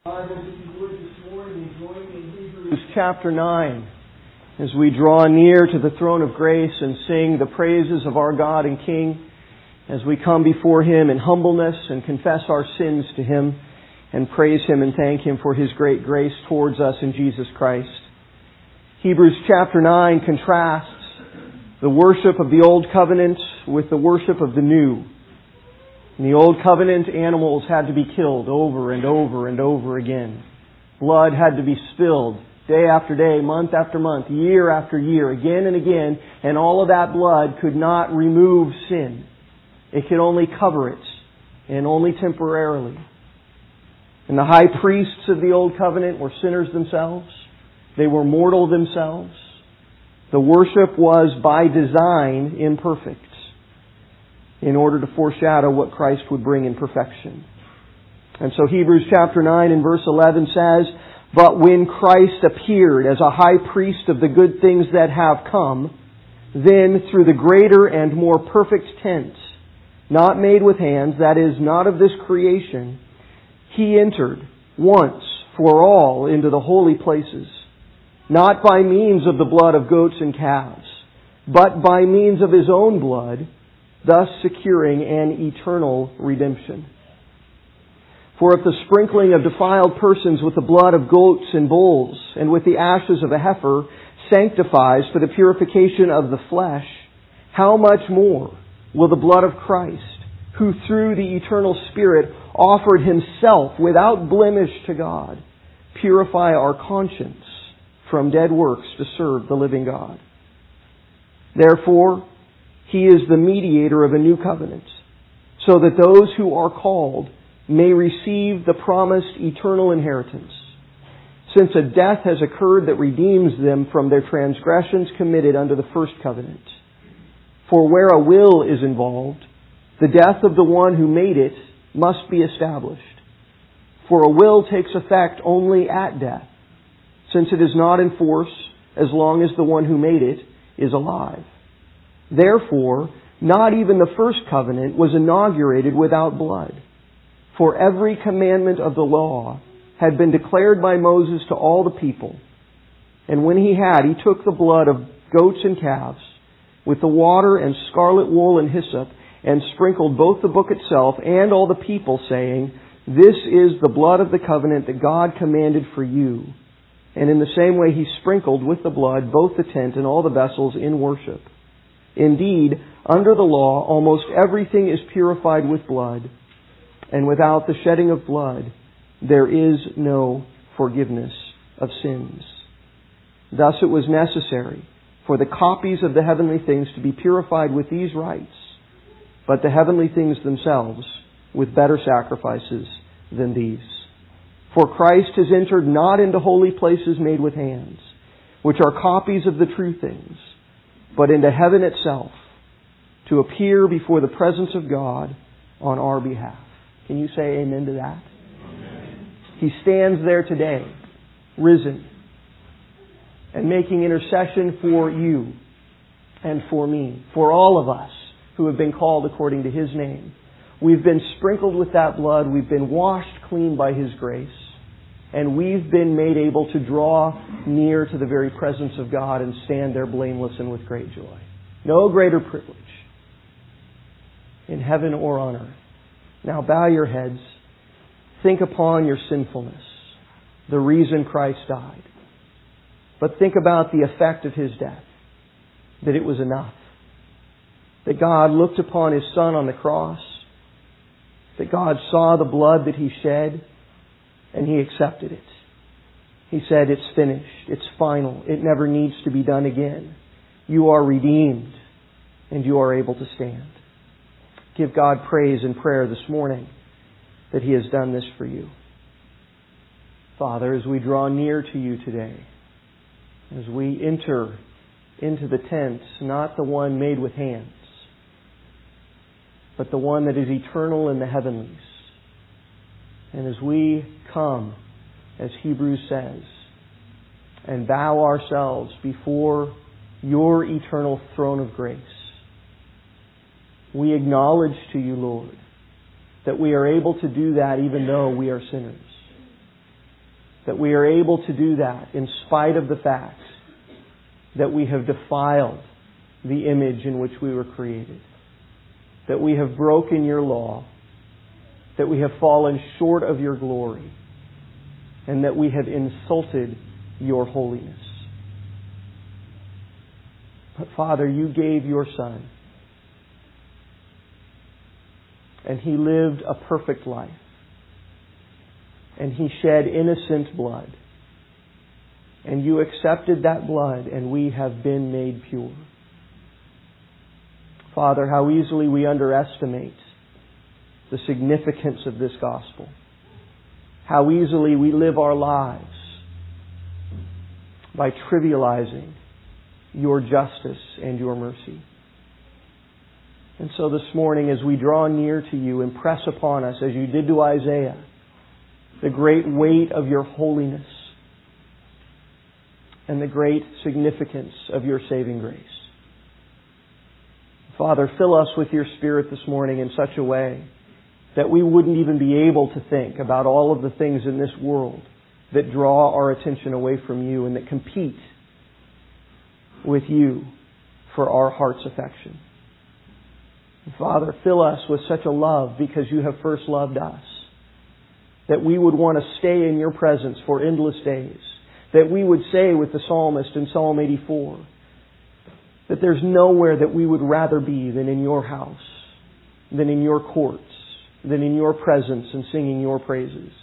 Bibles, if you would, this morning, and join me in Hebrews chapter 9 as we draw near to the throne of grace and sing the praises of our God and King, as we come before Him in humbleness and confess our sins to Him and praise Him and thank Him for His great grace towards us in Jesus Christ. Hebrews chapter 9 contrasts the worship of the Old Covenant with the worship of the New. In the Old Covenant, animals had to be killed over and over and over again. Blood had to be spilled day after day, month after month, year after year, again and again, and all of that blood could not remove sin. It could only cover it, and only temporarily. And the high priests of the Old Covenant were sinners themselves. They were mortal themselves. The worship was by design imperfect, in order to foreshadow what Christ would bring in perfection. And so Hebrews chapter 9 and verse 11 says, "But when Christ appeared as a high priest of the good things that have come, then through the greater and more perfect tent, not made with hands, that is, not of this creation, He entered once for all into the holy places, not by means of the blood of goats and calves, but by means of His own blood, thus securing an eternal redemption. For if the sprinkling of defiled persons with the blood of goats and bulls and with the ashes of a heifer sanctifies for the purification of the flesh, how much more will the blood of Christ, who through the eternal Spirit offered Himself without blemish to God, purify our conscience from dead works to serve the living God? Therefore, He is the mediator of a new covenant, so that those who are called may receive the promised eternal inheritance, since a death has occurred that redeems them from their transgressions committed under the first covenant. For where a will is involved, the death of the one who made it must be established. For a will takes effect only at death, since it is not in force as long as the one who made it is alive. Therefore, not even the first covenant was inaugurated without blood. For every commandment of the law had been declared by Moses to all the people. And when he took the blood of goats and calves with the water and scarlet wool and hyssop, and sprinkled both the book itself and all the people, saying, "This is the blood of the covenant that God commanded for you." And in the same way He sprinkled with the blood both the tent and all the vessels in worship. Indeed, under the law, almost everything is purified with blood, and without the shedding of blood, there is no forgiveness of sins. Thus it was necessary for the copies of the heavenly things to be purified with these rites, but the heavenly things themselves with better sacrifices than these. For Christ has entered not into holy places made with hands, which are copies of the true things, but into heaven itself, to appear before the presence of God on our behalf. Can you say amen to that? Amen. He stands there today, risen, and making intercession for you and for me, for all of us who have been called according to His name. We've been sprinkled with that blood, we've been washed clean by His grace, and we've been made able to draw near to the very presence of God and stand there blameless and with great joy. No greater privilege in heaven or on earth. Now bow your heads. Think upon your sinfulness, the reason Christ died. But think about the effect of His death, that it was enough. That God looked upon His Son on the cross, that God saw the blood that He shed, and He accepted it. He said, "It's finished. It's final. It never needs to be done again. You are redeemed, and you are able to stand." Give God praise and prayer this morning that He has done this for you. Father, as we draw near to You today, as we enter into the tent, not the one made with hands, but the one that is eternal in the heavenlies, and as we come, as Hebrews says, and bow ourselves before Your eternal throne of grace, we acknowledge to You, Lord, that we are able to do that even though we are sinners. that we are able to do that in spite of the fact that we have defiled the image in which we were created, that we have broken your law, that we have fallen short of your glory, and that we have insulted your holiness. But Father, you gave your Son, and He lived a perfect life, and He shed innocent blood, and you accepted that blood, and we have been made pure. Father, how easily we underestimate the significance of this gospel. How easily we live our lives by trivializing your justice and your mercy. And so this morning, as we draw near to you, impress upon us, as you did to Isaiah, the great weight of your holiness and the great significance of your saving grace. Father, fill us with your Spirit this morning in such a way that we wouldn't even be able to think about all of the things in this world that draw our attention away from you and that compete with you for our heart's affection. Father, fill us with such a love because you have first loved us, that we would want to stay in your presence for endless days, that we would say with the psalmist in Psalm 84, that there's nowhere that we would rather be than in your house, than in your courts, than in your presence and singing your praises.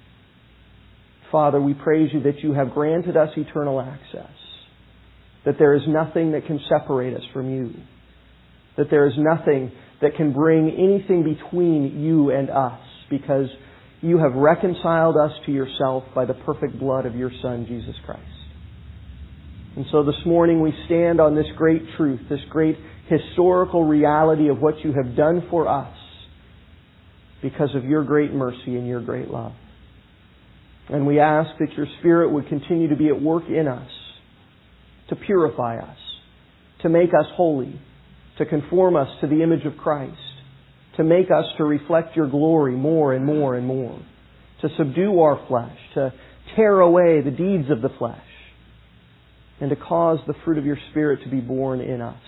Father, we praise you that you have granted us eternal access, that there is nothing that can separate us from you, that there is nothing that can bring anything between you and us, because you have reconciled us to yourself by the perfect blood of your Son, Jesus Christ. And so this morning we stand on this great truth, this great historical reality of what you have done for us because of your great mercy and your great love. And we ask that your Spirit would continue to be at work in us, to purify us, to make us holy, to conform us to the image of Christ, to make us to reflect your glory more and more and more, to subdue our flesh, to tear away the deeds of the flesh, and to cause the fruit of your Spirit to be born in us.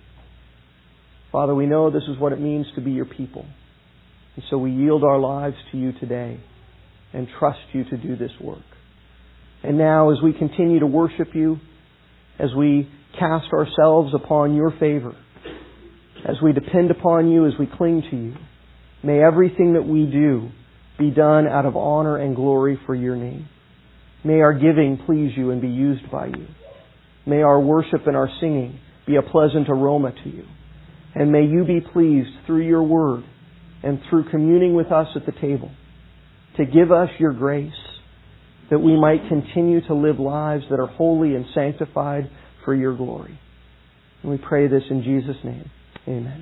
Father, we know this is what it means to be your people. And so we yield our lives to you today and trust you to do this work. And now, as we continue to worship you, as we cast ourselves upon your favor, as we depend upon you, as we cling to you, may everything that we do be done out of honor and glory for your name. May our giving please you and be used by you. May our worship and our singing be a pleasant aroma to you. And may you be pleased through your word and through communing with us at the table to give us your grace that we might continue to live lives that are holy and sanctified for your glory. And we pray this in Jesus' name. Amen.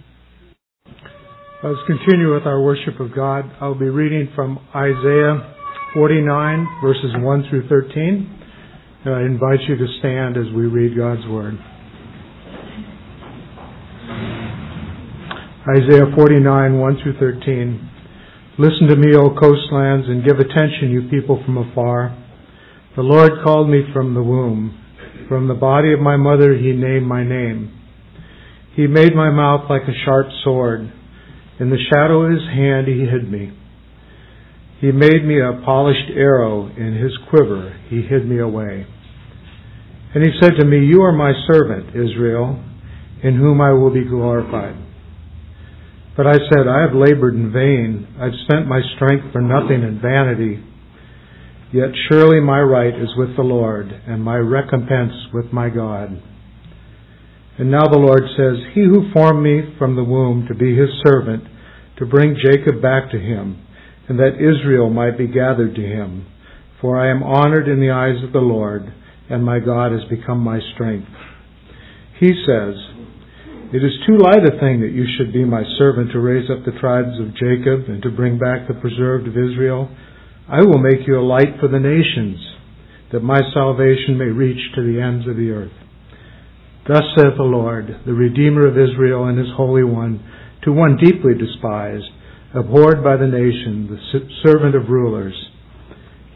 Let's continue with our worship of God. I'll be reading from Isaiah 49, verses 1 through 13. And I invite you to stand as we read God's Word. Isaiah 49, 1 through 13. Listen to me, O coastlands, and give attention, you people from afar. The Lord called me from the womb. From the body of my mother he named my name. He made my mouth like a sharp sword. In the shadow of his hand he hid me. He made me a polished arrow. In his quiver he hid me away. And he said to me, you are my servant, Israel, in whom I will be glorified. But I said, I have labored in vain. I've spent my strength for nothing in vanity. Yet surely my right is with the Lord, and my recompense with my God. And now the Lord says, he who formed me from the womb to be his servant, to bring Jacob back to him, and that Israel might be gathered to him. For I am honored in the eyes of the Lord, and my God has become my strength. He says, it is too light a thing that you should be my servant to raise up the tribes of Jacob and to bring back the preserved of Israel. I will make you a light for the nations, that my salvation may reach to the ends of the earth. Thus saith the Lord, the Redeemer of Israel and his Holy One, to one deeply despised, abhorred by the nation, the servant of rulers.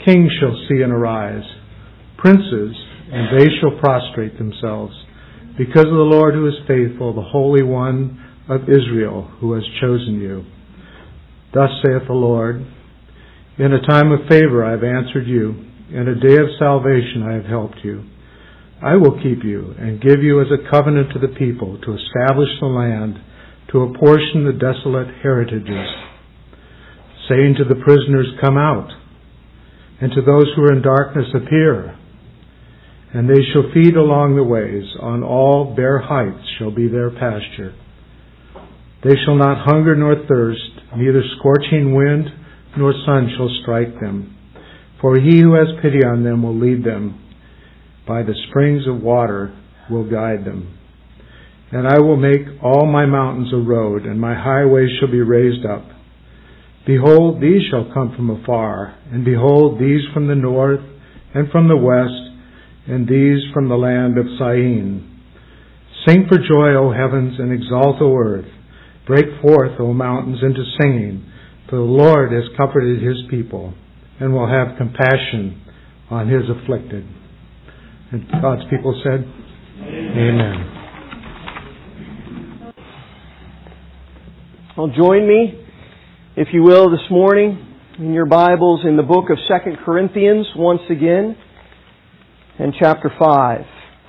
Kings shall see and arise, princes, and they shall prostrate themselves, because of the Lord who is faithful, the Holy One of Israel, who has chosen you. Thus saith the Lord, in a time of favor I have answered you, in a day of salvation I have helped you. I will keep you and give you as a covenant to the people, to establish the land, to apportion the desolate heritages, saying to the prisoners, come out, and to those who are in darkness, appear. And they shall feed along the ways, on all bare heights shall be their pasture. They shall not hunger nor thirst, neither scorching wind nor sun shall strike them. For he who has pity on them will lead them. By the springs of water will guide them. And I will make all my mountains a road, and my highways shall be raised up. Behold, these shall come from afar, and behold, these from the north, and from the west, and these from the land of Syene. Sing for joy, O heavens, and exalt, O earth. Break forth, O mountains, into singing, for the Lord has comforted his people, and will have compassion on his afflicted. And God's people said, Amen. Well, join me, if you will, this morning in your Bibles in the book of 2 Corinthians once again, and chapter 5.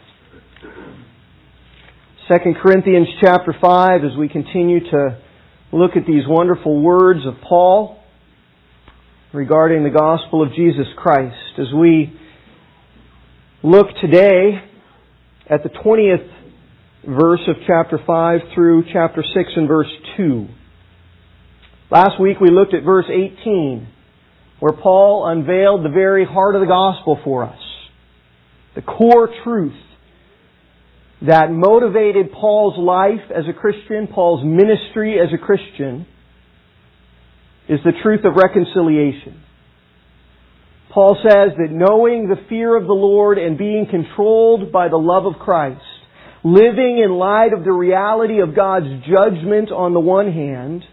2 Corinthians chapter 5, as we continue to look at these wonderful words of Paul regarding the gospel of Jesus Christ. As we look today at the 20th verse of chapter 5 through chapter 6 and verse 2. Last week we looked at verse 18, where Paul unveiled the very heart of the gospel for us. The core truth that motivated Paul's life as a Christian, Paul's ministry as a Christian, is the truth of reconciliation. Paul says that knowing the fear of the Lord and being controlled by the love of Christ, living in light of the reality of God's judgment on the one hand,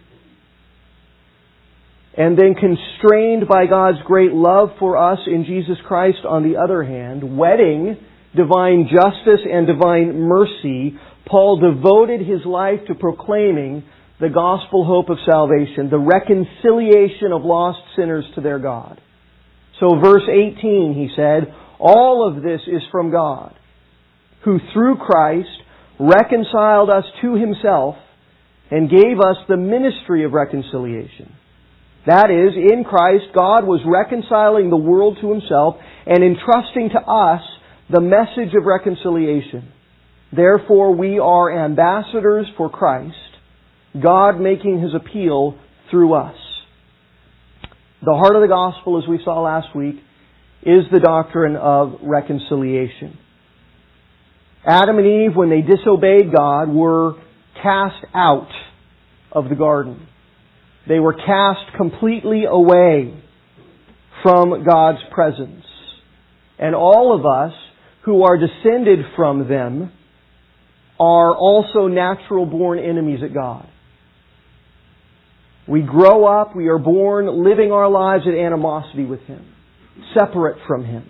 and then constrained by God's great love for us in Jesus Christ on the other hand, wedding divine justice and divine mercy, Paul devoted his life to proclaiming the gospel hope of salvation, the reconciliation of lost sinners to their God. So verse 18, he said, all of this is from God, who through Christ reconciled us to himself and gave us the ministry of reconciliation. That is, in Christ, God was reconciling the world to himself and entrusting to us the message of reconciliation. Therefore, we are ambassadors for Christ, God making his appeal through us. The heart of the gospel, as we saw last week, is the doctrine of reconciliation. Adam and Eve, when they disobeyed God, were cast out of the garden. They were cast completely away from God's presence. And all of us who are descended from them are also natural-born enemies at God. We grow up, we are born living our lives in animosity with Him, separate from Him.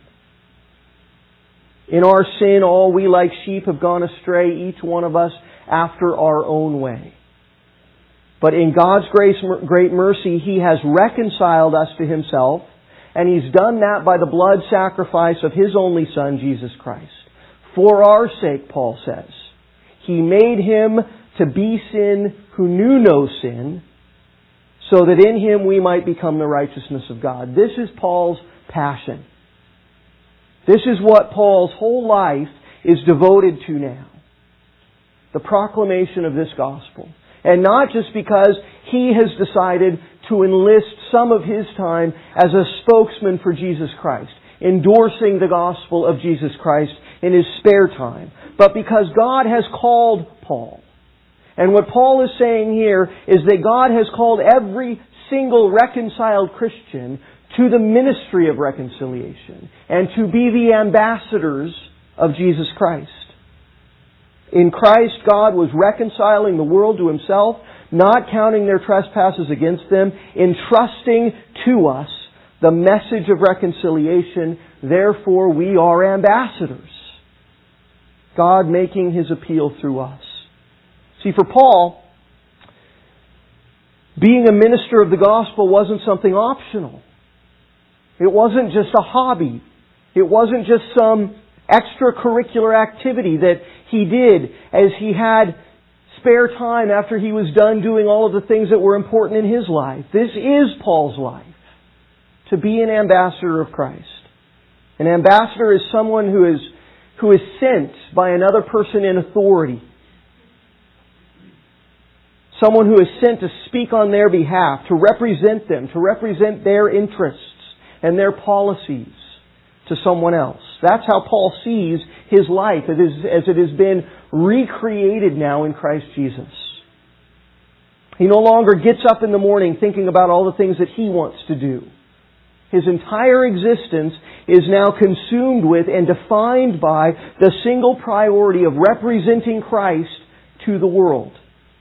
In our sin, all we like sheep have gone astray, each one of us after our own way. But in God's great mercy, He has reconciled us to Himself, and He's done that by the blood sacrifice of His only Son, Jesus Christ. For our sake, Paul says, He made Him to be sin who knew no sin, so that in Him we might become the righteousness of God. This is Paul's passion. This is what Paul's whole life is devoted to now. The proclamation of this gospel. And not just because he has decided to enlist some of his time as a spokesman for Jesus Christ, endorsing the gospel of Jesus Christ in his spare time, but because God has called Paul. And what Paul is saying here is that God has called every single reconciled Christian to the ministry of reconciliation and to be the ambassadors of Jesus Christ. In Christ, God was reconciling the world to Himself, not counting their trespasses against them, entrusting to us the message of reconciliation. Therefore, we are ambassadors. God making His appeal through us. See, for Paul, being a minister of the gospel wasn't something optional. It wasn't just a hobby. It wasn't just some extracurricular activity that he did as he had spare time after he was done doing all of the things that were important in his life. This is Paul's life, to be an ambassador of Christ. An ambassador is someone who is sent by another person in authority. Someone who is sent to speak on their behalf, to represent them, to represent their interests and their policies to someone else. That's how Paul sees his life as it has been recreated now in Christ Jesus. He no longer gets up in the morning thinking about all the things that he wants to do. His entire existence is now consumed with and defined by the single priority of representing Christ to the world.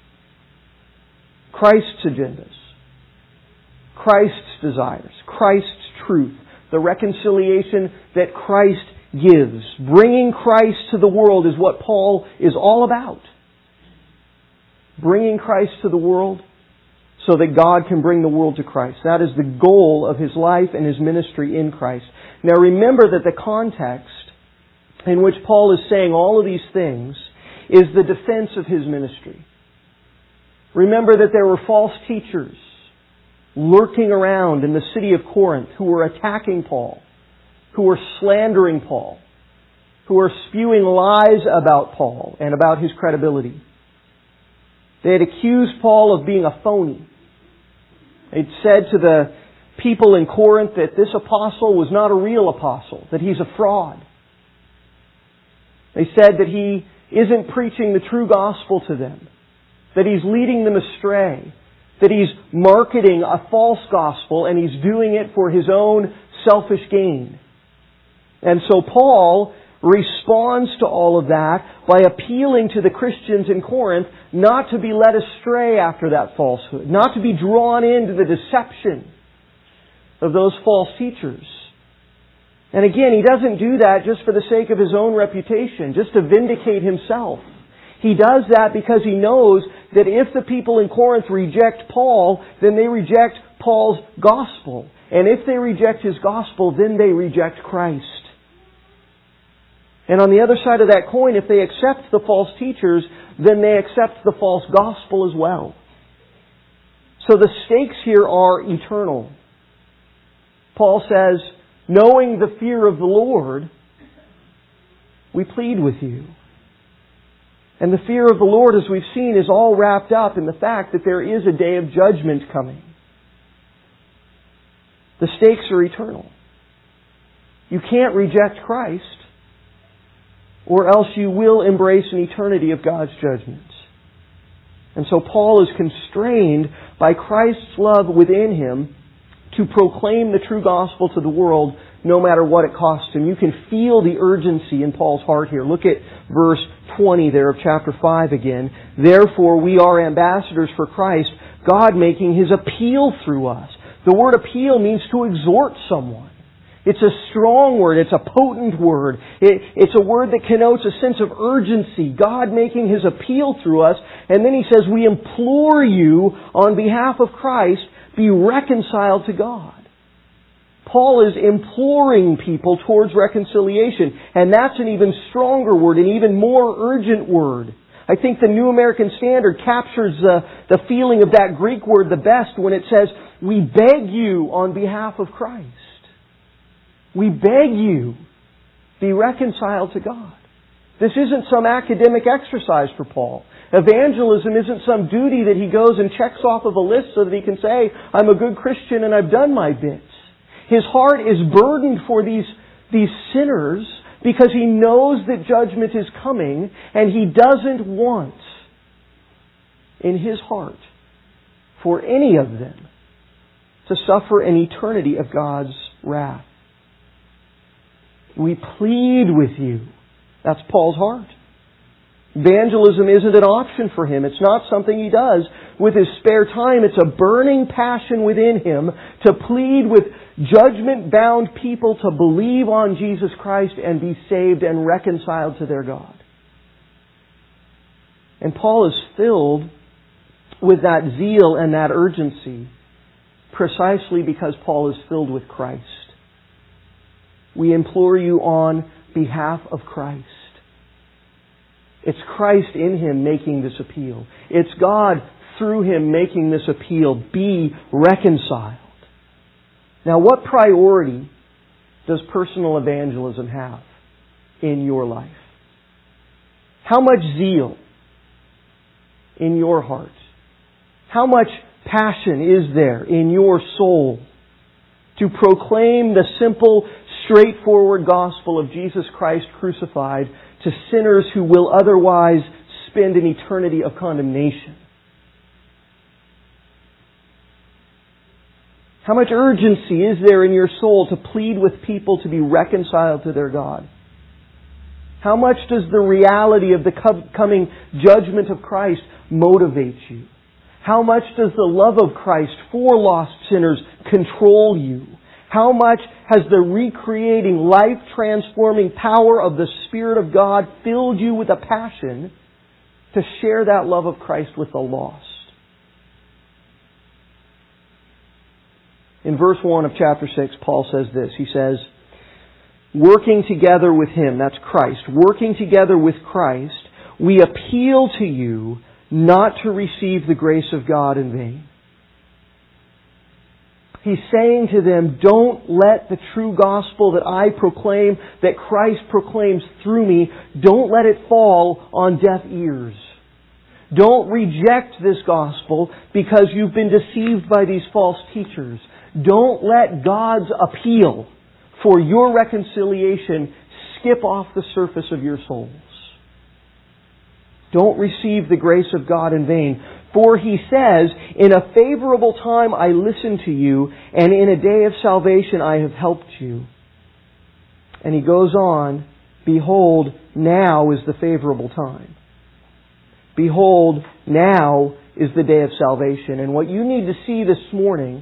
Christ's agendas, Christ's desires, Christ's truth, the reconciliation that Christ gives. Bringing Christ to the world is what Paul is all about. Bringing Christ to the world so that God can bring the world to Christ. That is the goal of his life and his ministry in Christ. Now remember that the context in which Paul is saying all of these things is the defense of his ministry. Remember that there were false teachers lurking around in the city of Corinth who were attacking Paul, who were slandering Paul, who were spewing lies about Paul and about his credibility. They had accused Paul of being a phony. They'd said to the people in Corinth that this apostle was not a real apostle, that he's a fraud. They said that he isn't preaching the true gospel to them, that he's leading them astray, that he's marketing a false gospel and he's doing it for his own selfish gain. And so Paul responds to all of that by appealing to the Christians in Corinth not to be led astray after that falsehood, not to be drawn into the deception of those false teachers. And again, he doesn't do that just for the sake of his own reputation, just to vindicate himself. He does that because he knows that if the people in Corinth reject Paul, then they reject Paul's gospel. And if they reject his gospel, then they reject Christ. And on the other side of that coin, if they accept the false teachers, then they accept the false gospel as well. So the stakes here are eternal. Paul says, knowing the fear of the Lord, we plead with you. And the fear of the Lord, as we've seen, is all wrapped up in the fact that there is a day of judgment coming. The stakes are eternal. You can't reject Christ, or else you will embrace an eternity of God's judgments. And so Paul is constrained by Christ's love within him to proclaim the true gospel to the world no matter what it costs him. You can feel the urgency in Paul's heart here. Look at verse 20 there of chapter 5 again. Therefore we are ambassadors for Christ, God making His appeal through us. The word appeal means to exhort someone. It's a strong word. It's a potent word. It's a word that connotes a sense of urgency. God making His appeal through us. And then He says, we implore you on behalf of Christ, be reconciled to God. Paul is imploring people towards reconciliation. And that's an even stronger word, an even more urgent word. I think the New American Standard captures the feeling of that Greek word the best when it says, we beg you on behalf of Christ. We beg you, be reconciled to God. This isn't some academic exercise for Paul. Evangelism isn't some duty that he goes and checks off of a list so that he can say, I'm a good Christian and I've done my bits. His heart is burdened for these sinners because he knows that judgment is coming and he doesn't want in his heart for any of them to suffer an eternity of God's wrath. We plead with you. That's Paul's heart. Evangelism isn't an option for him. It's not something he does with his spare time. It's a burning passion within him to plead with judgment-bound people to believe on Jesus Christ and be saved and reconciled to their God. And Paul is filled with that zeal and that urgency precisely because Paul is filled with Christ. We implore you on behalf of Christ. It's Christ in him making this appeal. It's God through him making this appeal. Be reconciled. Now, what priority does personal evangelism have in your life? How much zeal in your heart? How much passion is there in your soul to proclaim the simple, straightforward gospel of Jesus Christ crucified to sinners who will otherwise spend an eternity of condemnation? How much urgency is there in your soul to plead with people to be reconciled to their God? How much does the reality of the coming judgment of Christ motivate you? How much does the love of Christ for lost sinners control you? How much has the recreating, life-transforming power of the Spirit of God filled you with a passion to share that love of Christ with the lost? In verse 1 of chapter 6, Paul says this. He says, working together with Him, that's Christ, working together with Christ, we appeal to you not to receive the grace of God in vain. He's saying to them, don't let the true gospel that I proclaim, that Christ proclaims through me, don't let it fall on deaf ears. Don't reject this gospel because you've been deceived by these false teachers. Don't let God's appeal for your reconciliation skip off the surface of your souls. Don't receive the grace of God in vain. For He says, in a favorable time I listened to you, and in a day of salvation I have helped you. And He goes on, behold, now is the favorable time. Behold, now is the day of salvation. And what you need to see this morning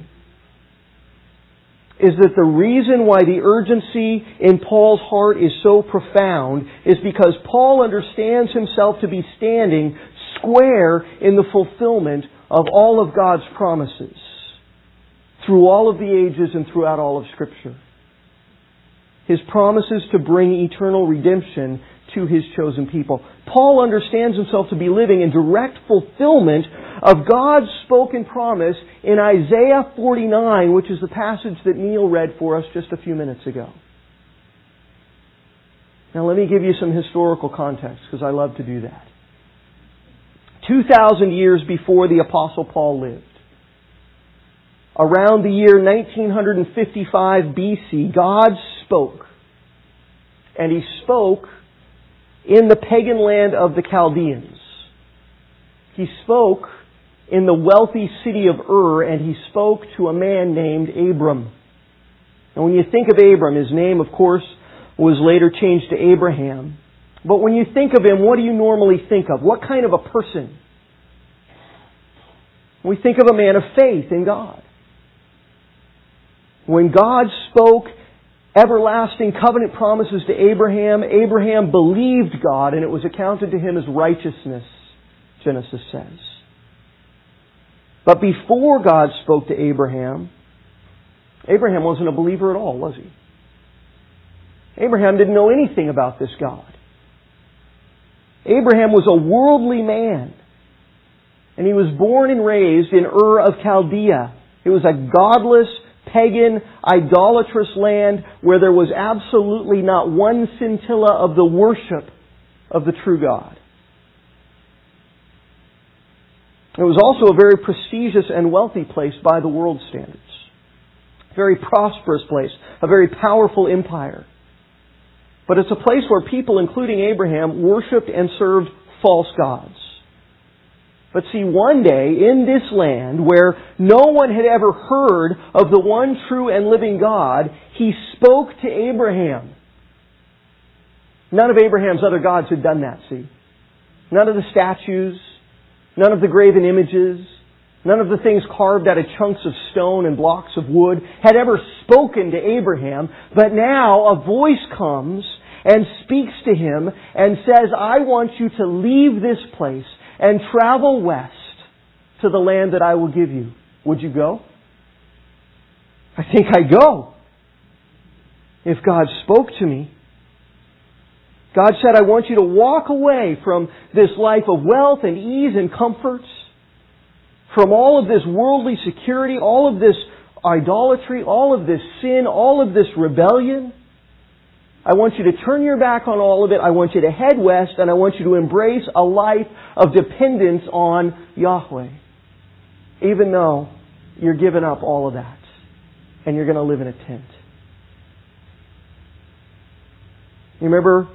is that the reason why the urgency in Paul's heart is so profound is because Paul understands himself to be standing square in the fulfillment of all of God's promises through all of the ages and throughout all of Scripture. His promises to bring eternal redemption to His chosen people. Paul understands himself to be living in direct fulfillment of God's spoken promise in Isaiah 49, which is the passage that Neil read for us just a few minutes ago. Now let me give you some historical context, because I love to do that. 2,000 years before the Apostle Paul lived, around the year 1955 BC, God spoke. And He spoke in the pagan land of the Chaldeans. He spoke in the wealthy city of Ur, and He spoke to a man named Abram. And when you think of Abram, his name, of course, was later changed to Abraham. But when you think of him, what do you normally think of? What kind of a person? We think of a man of faith in God. When God spoke everlasting covenant promises to Abraham, Abraham believed God, and it was accounted to him as righteousness, Genesis says. But before God spoke to Abraham, Abraham wasn't a believer at all, was he? Abraham didn't know anything about this God. Abraham was a worldly man. And he was born and raised in Ur of Chaldea. It was a godless, pagan, idolatrous land where there was absolutely not one scintilla of the worship of the true God. It was also a very prestigious and wealthy place by the world standards. A very prosperous place, a very powerful empire. But it's a place where people, including Abraham, worshipped and served false gods. But see, one day in this land where no one had ever heard of the one true and living God, He spoke to Abraham. None of Abraham's other gods had done that, see. none of the statues, none of the graven images, none of the things carved out of chunks of stone and blocks of wood had ever spoken to Abraham. But now a voice comes and speaks to him and says, I want you to leave this place and travel west to the land that I will give you. Would you go? I think I'd go. If God spoke to me. God said, I want you to walk away from this life of wealth and ease and comforts, from all of this worldly security, all of this idolatry, all of this sin, all of this rebellion. I want you to turn your back on all of it. I want you to head west, and I want you to embrace a life of dependence on Yahweh. Even though you're giving up all of that, and you're going to live in a tent. You remember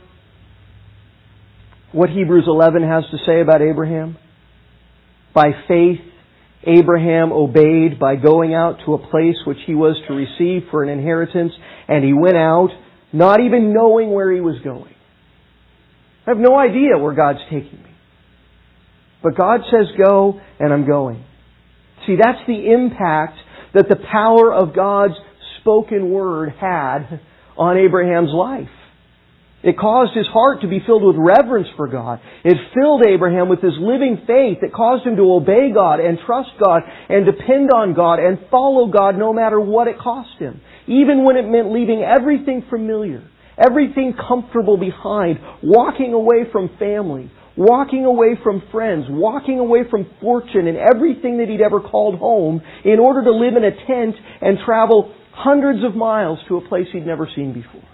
what Hebrews 11 has to say about Abraham? By faith, Abraham obeyed by going out to a place which he was to receive for an inheritance, and he went out, not even knowing where he was going. I have no idea where God's taking me. But God says go, and I'm going. See, that's the impact that the power of God's spoken word had on Abraham's life. It caused his heart to be filled with reverence for God. It filled Abraham with this living faith that caused him to obey God and trust God and depend on God and follow God no matter what it cost him. Even when it meant leaving everything familiar, everything comfortable behind, walking away from family, walking away from friends, walking away from fortune and everything that he'd ever called home in order to live in a tent and travel hundreds of miles to a place he'd never seen before.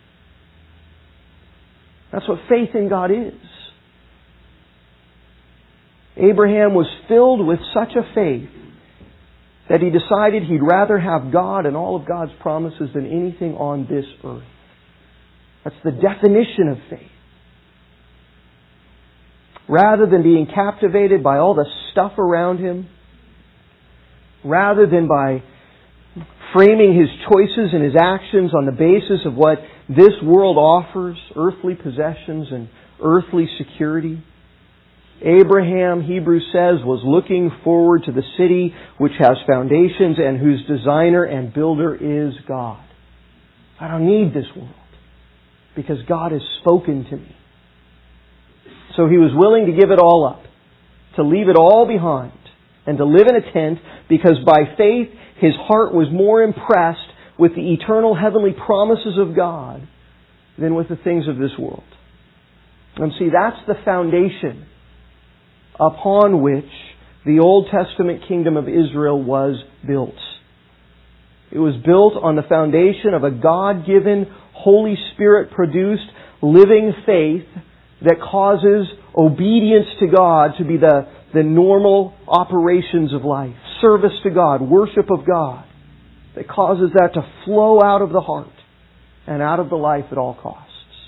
That's what faith in God is. Abraham was filled with such a faith that he decided he'd rather have God and all of God's promises than anything on this earth. That's the definition of faith. Rather than being captivated by all the stuff around him, rather than by framing his choices and his actions on the basis of what this world offers, earthly possessions and earthly security, Abraham, Hebrews says, was looking forward to the city which has foundations and whose designer and builder is God. I don't need this world because God has spoken to me. So he was willing to give it all up, to leave it all behind, and to live in a tent because by faith his heart was more impressed with the eternal heavenly promises of God than with the things of this world. And see, that's the foundation upon which the Old Testament kingdom of Israel was built. It was built on the foundation of a God-given, Holy Spirit-produced, living faith that causes obedience to God to be the normal operations of life. Service to God, worship of God, that causes that to flow out of the heart and out of the life at all costs.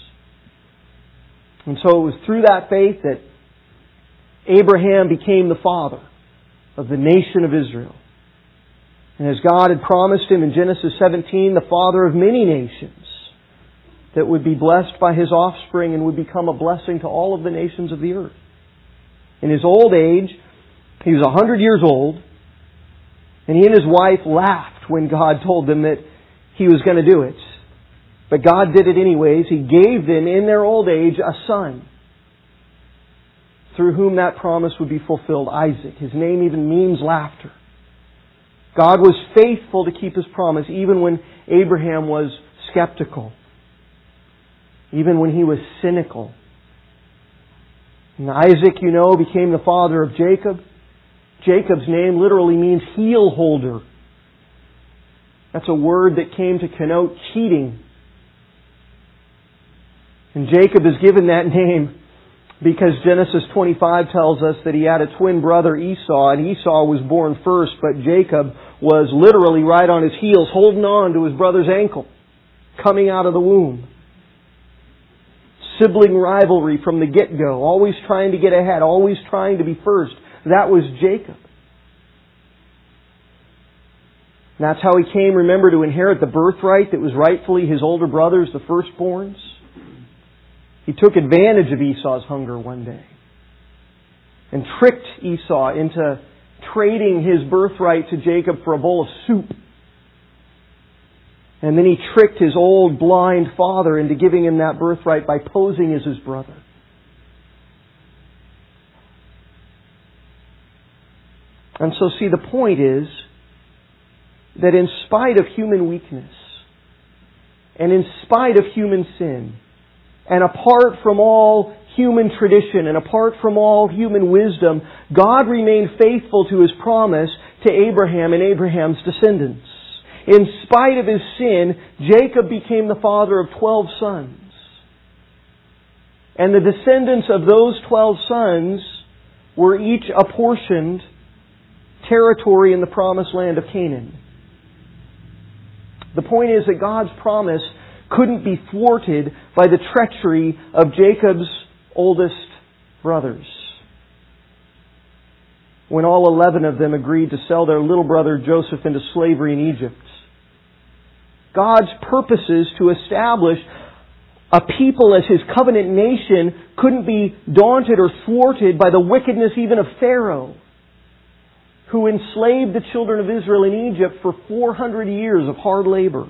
And so it was through that faith that Abraham became the father of the nation of Israel. And as God had promised him in Genesis 17, the father of many nations that would be blessed by his offspring and would become a blessing to all of the nations of the earth. In his old age, he was 100 years old, and he and his wife laughed when God told them that he was going to do it. But God did it anyways. He gave them in their old age a son through whom that promise would be fulfilled, Isaac. His name even means laughter. God was faithful to keep His promise even when Abraham was skeptical, even when he was cynical. And Isaac, you know, became the father of Jacob. Jacob's name literally means heel holder. That's a word that came to connote cheating. And Jacob is given that name because Genesis 25 tells us that he had a twin brother Esau, and Esau was born first, but Jacob was literally right on his heels, holding on to his brother's ankle, coming out of the womb. Sibling rivalry from the get-go, always trying to get ahead, always trying to be first. That was Jacob. And that's how he came, remember, to inherit the birthright that was rightfully his older brother's, the firstborns. He took advantage of Esau's hunger one day. and tricked Esau into trading his birthright to Jacob for a bowl of soup. And then he tricked his old blind father into giving him that birthright by posing as his brother. And so, see, the point is that in spite of human weakness, and in spite of human sin, and apart from all human tradition, and apart from all human wisdom, God remained faithful to His promise to Abraham and Abraham's descendants. In spite of his sin, Jacob became the father of 12 sons. And the descendants of those 12 sons were each apportioned territory in the promised land of Canaan. The point is that God's promise couldn't be thwarted by the treachery of Jacob's oldest brothers. When all 11 of them agreed to sell their little brother Joseph into slavery in Egypt. God's purposes to establish a people as His covenant nation couldn't be daunted or thwarted by the wickedness even of Pharaoh, who enslaved the children of Israel in Egypt for 400 years of hard labor.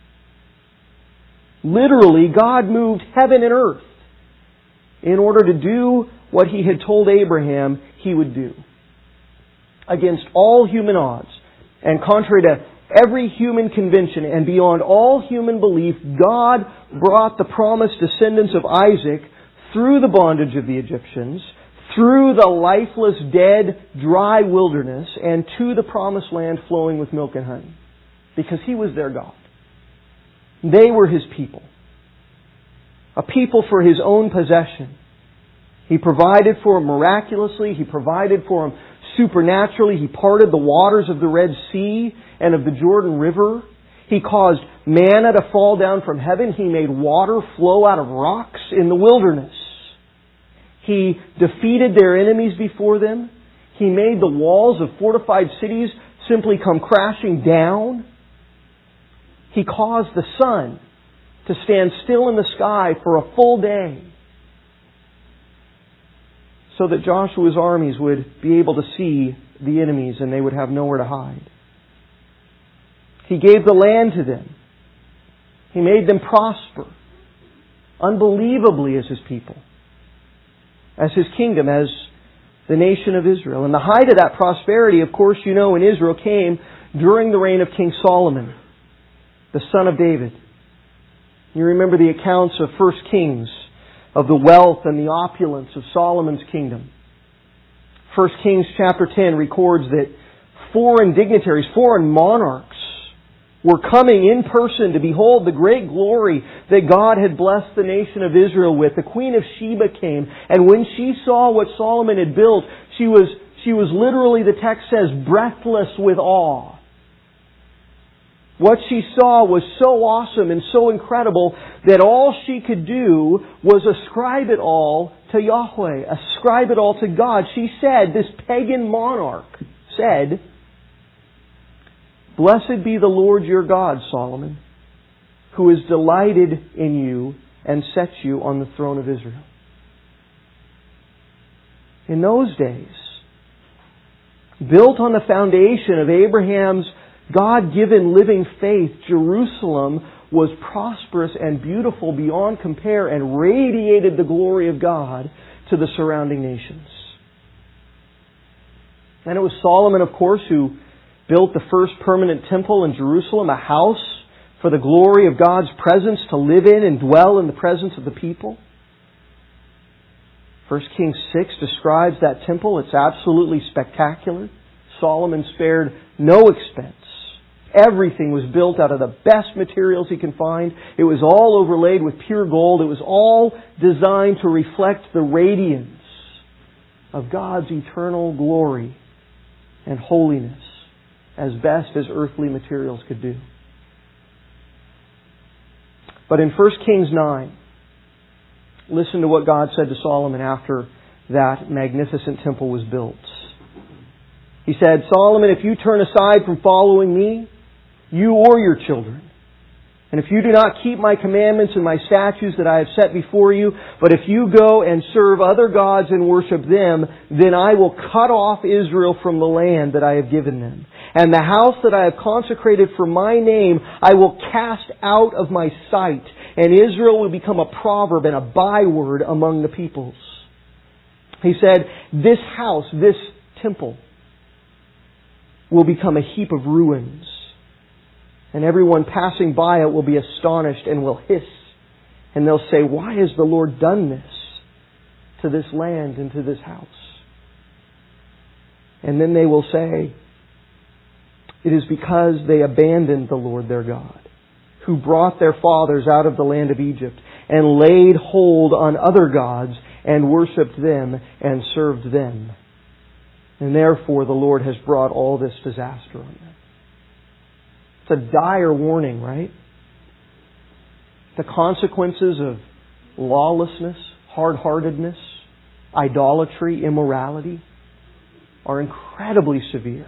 Literally, God moved heaven and earth in order to do what He had told Abraham He would do. Against all human odds, and contrary to every human convention and beyond all human belief, God brought the promised descendants of Isaac through the bondage of the Egyptians, through the lifeless, dead, dry wilderness, and to the promised land flowing with milk and honey. Because He was their God. They were His people. A people for His own possession. He provided for them miraculously. He provided for them supernaturally. He parted the waters of the Red Sea and of the Jordan River. He caused manna to fall down from heaven. He made water flow out of rocks in the wilderness. He defeated their enemies before them. He made the walls of fortified cities simply come crashing down. He caused the sun to stand still in the sky for a full day, so that Joshua's armies would be able to see the enemies and they would have nowhere to hide. He gave the land to them. He made them prosper unbelievably as His people, as His kingdom, as the nation of Israel. And the height of that prosperity, of course, you know, in Israel came during the reign of King Solomon, the son of David. You remember the accounts of 1 Kings, of the wealth and the opulence of Solomon's kingdom. 1 Kings chapter 10 records that foreign dignitaries, foreign monarchs, were coming in person to behold the great glory that God had blessed the nation of Israel with. The Queen of Sheba came, and when she saw what Solomon had built, she was literally, the text says, breathless with awe. What she saw was so awesome and so incredible that all she could do was ascribe it all to Yahweh, ascribe it all to God. She said, this pagan monarch said, "Blessed be the Lord your God, Solomon, who has delighted in you and set you on the throne of Israel." In those days, built on the foundation of Abraham's God-given living faith, Jerusalem was prosperous and beautiful beyond compare and radiated the glory of God to the surrounding nations. And it was Solomon, of course, who built the first permanent temple in Jerusalem, a house for the glory of God's presence to live in and dwell in the presence of the people. 1 Kings 6 describes that temple. It's absolutely spectacular. Solomon spared no expense. Everything was built out of the best materials he can find. It was all overlaid with pure gold. It was all designed to reflect the radiance of God's eternal glory and holiness as best as earthly materials could do. But in 1 Kings 9, listen to what God said to Solomon after that magnificent temple was built. He said, "Solomon, if you turn aside from following me, you or your children, And if you do not keep my commandments and my statutes that I have set before you, but if you go and serve other gods and worship them, then I will cut off Israel from the land that I have given them. And the house that I have consecrated for my name, I will cast out of my sight. And Israel will become a proverb and a byword among the peoples. He said, this house, this temple, will become a heap of ruins. And everyone passing by it will be astonished and will hiss. And they'll say, why has the Lord done this to this land and to this house? And then they will say, it is because they abandoned the Lord their God, who brought their fathers out of the land of Egypt and laid hold on other gods and worshipped them and served them. And therefore the Lord has brought all this disaster on them. It's a dire warning, right? The consequences of lawlessness, hard-heartedness, idolatry, immorality are incredibly severe.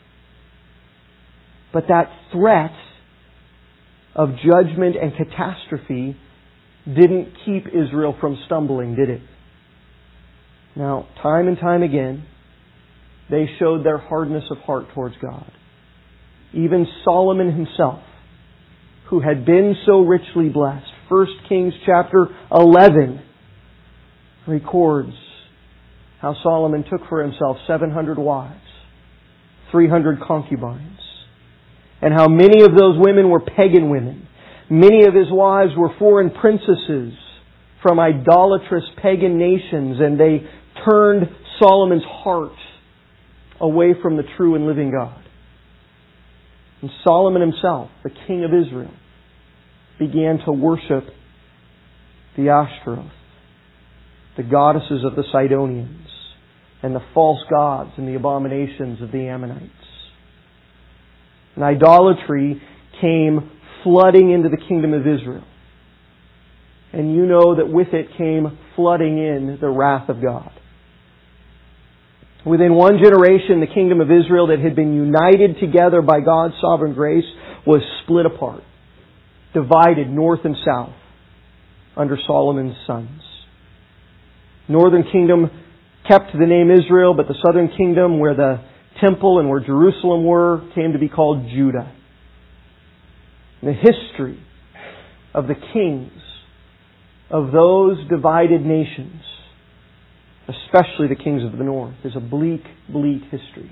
But that threat of judgment and catastrophe didn't keep Israel from stumbling, did it? Now, time and time again, they showed their hardness of heart towards God. Even Solomon himself, who had been so richly blessed. 1 Kings chapter 11 records how Solomon took for himself 700 wives, 300 concubines, and how many of those women were pagan women. Many of his wives were foreign princesses from idolatrous pagan nations, and they turned Solomon's heart away from the true and living God. And Solomon himself, the king of Israel, began to worship the Ashtaroth, the goddesses of the Sidonians, and the false gods and the abominations of the Ammonites. And idolatry came flooding into the kingdom of Israel. And you know that with it came flooding in the wrath of God. Within one generation, the kingdom of Israel that had been united together by God's sovereign grace was split apart, divided north and south under Solomon's sons. Northern kingdom kept the name Israel, but the southern kingdom, where the temple and where Jerusalem were, came to be called Judah. And the history of the kings of those divided nations, especially the kings of the north, is a bleak, bleak history.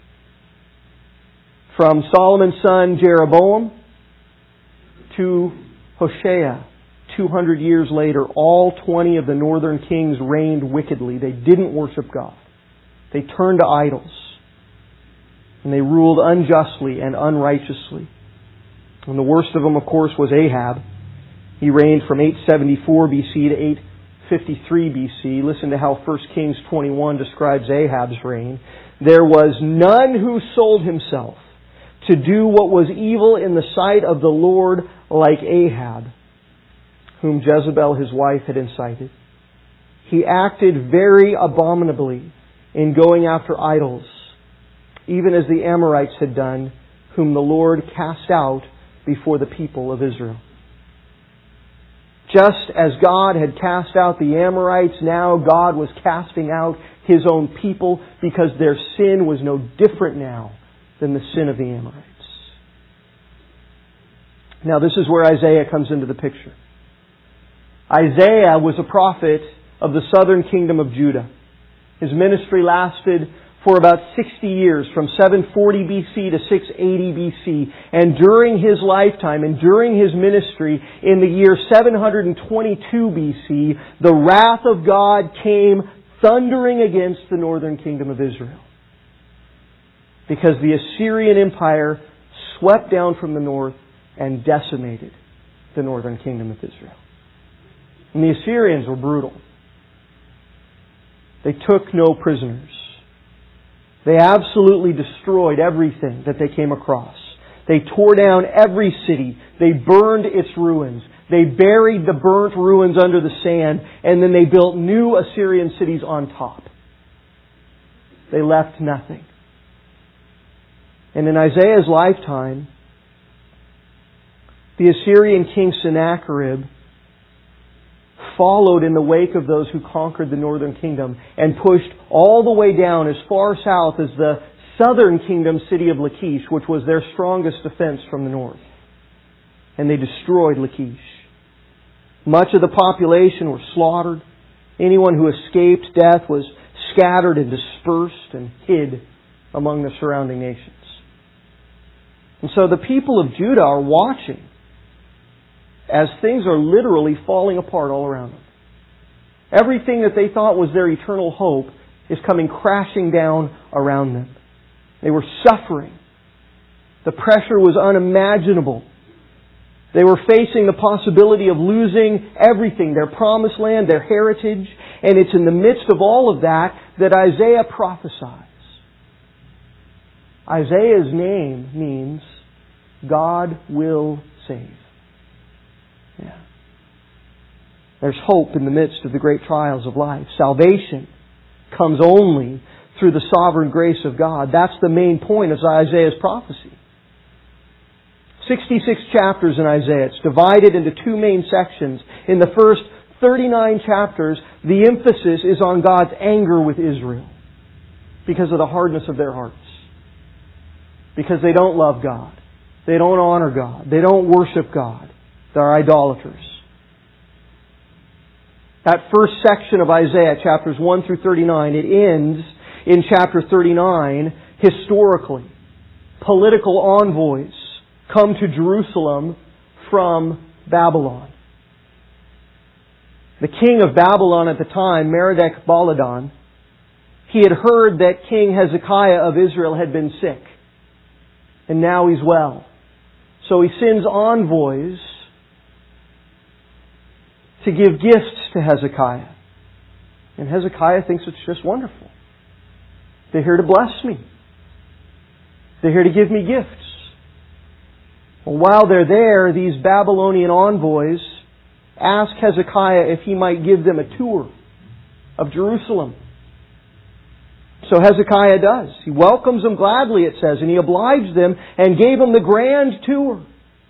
From Solomon's son Jeroboam to Hoshea, 200 years later, all 20 of the northern kings reigned wickedly. They didn't worship God. They turned to idols. And they ruled unjustly and unrighteously. And the worst of them, of course, was Ahab. He reigned from 874 BC to 853 BC. Listen to how 1 Kings 21 describes Ahab's reign. There was none who sold himself to do what was evil in the sight of the Lord like Ahab, whom Jezebel his wife had incited. He acted very abominably in going after idols, even as the Amorites had done, whom the Lord cast out before the people of Israel. Just as God had cast out the Amorites, now God was casting out His own people, because their sin was no different now than the sin of the Amorites. Now this is where Isaiah comes into the picture. Isaiah was a prophet of the southern kingdom of Judah. His ministry lasted for about 60 years, from 740 BC to 680 BC. And during his lifetime and during his ministry, in the year 722 BC, the wrath of God came thundering against the northern kingdom of Israel. Because the Assyrian Empire swept down from the north and decimated the northern kingdom of Israel. And the Assyrians were brutal. They took no prisoners. They absolutely destroyed everything that they came across. They tore down every city. They burned its ruins. They buried the burnt ruins under the sand, and then they built new Assyrian cities on top. They left nothing. And in Isaiah's lifetime, The Assyrian king Sennacherib followed in the wake of those who conquered the northern kingdom and pushed all the way down as far south as the southern kingdom city of Lachish, which was their strongest defense from the north. And they destroyed Lachish. Much of the population were slaughtered. Anyone who escaped death was scattered and dispersed and hid among the surrounding nations. And so the people of Judah are watching as things are literally falling apart all around them. Everything that they thought was their eternal hope is coming crashing down around them. They were suffering. The pressure was unimaginable. They were facing the possibility of losing everything, their promised land, their heritage, and it's in the midst of all of that that Isaiah prophesies. Isaiah's name means God will save. Yeah. There's hope in the midst of the great trials of life. Salvation comes only through the sovereign grace of God. That's the main point of Isaiah's prophecy. 66 chapters in Isaiah. It's divided into two main sections. In the first 39 chapters, the emphasis is on God's anger with Israel because of the hardness of their hearts. Because they don't love God. They don't honor God. They don't worship God. They're idolaters. That first section of Isaiah, chapters 1 through 39, it ends in chapter 39 historically. Political envoys come to Jerusalem from Babylon. The king of Babylon at the time, Merodach Baladan, he had heard that King Hezekiah of Israel had been sick. And now he's well. So he sends envoys to give gifts to Hezekiah. And Hezekiah thinks it's just wonderful. They're here to bless me. They're here to give me gifts. Well, while they're there, these Babylonian envoys ask Hezekiah if he might give them a tour of Jerusalem. So Hezekiah does. He welcomes them gladly, it says, and he obliged them and gave them the grand tour.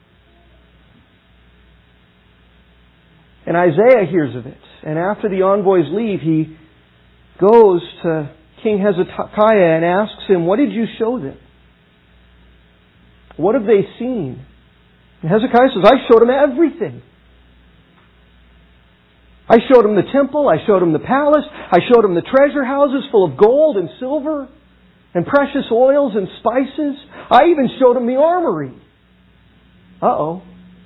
And Isaiah hears of it. And after the envoys leave, he goes to King Hezekiah and asks him, what did you show them? What have they seen? And Hezekiah says, I showed them everything. I showed him the temple, I showed him the palace, I showed him the treasure houses full of gold and silver and precious oils and spices. I even showed him the armory. Uh-oh.